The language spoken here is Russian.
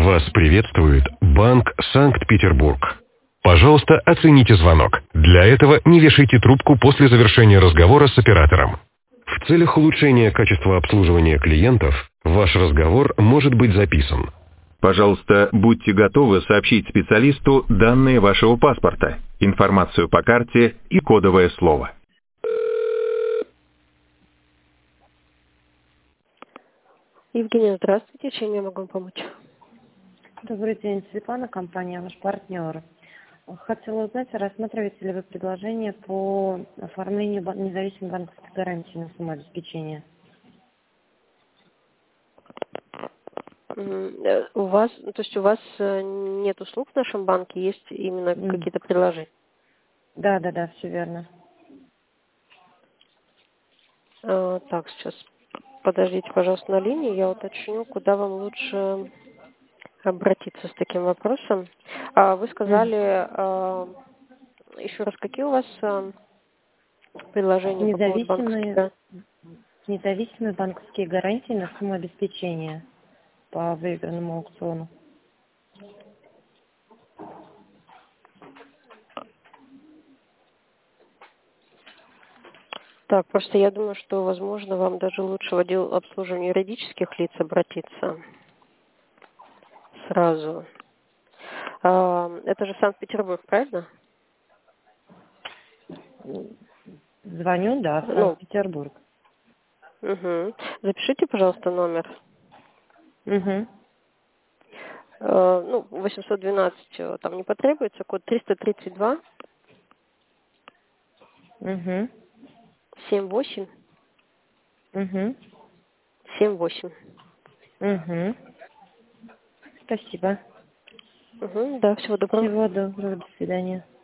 Вас приветствует Банк Санкт-Петербург. Пожалуйста, оцените звонок. Для этого не вешайте трубку после завершения разговора с оператором. В целях улучшения качества обслуживания клиентов ваш разговор может быть записан. Пожалуйста, будьте готовы сообщить специалисту данные вашего паспорта, информацию по карте и кодовое слово. Евгения, здравствуйте. Чем я могу вам помочь? Добрый день, Светлана, компания «Ваш партнер». Хотела узнать, рассматриваете ли вы предложение по оформлению независимой банковской гарантии на самообеспечение? У вас, то есть у вас нет услуг в нашем банке, есть именно какие-то предложения? Да, все верно. Так, сейчас подождите, пожалуйста, на линии, я уточню, куда вам лучше обратиться с таким вопросом. Вы сказали, еще раз, какие у вас предложения по поводу банковских? Независимые банковские гарантии на самообеспечение по выигранному аукциону. Так, просто я думаю, что, возможно, вам даже лучше в отдел обслуживания юридических лиц обратиться сразу. Это же Санкт-Петербург, правильно? Звоню, да, в Санкт-Петербург. Угу. Запишите, пожалуйста, номер. 812 там не потребуется, код 332 78 78. Спасибо. Да, всего доброго. Всего доброго, до свидания.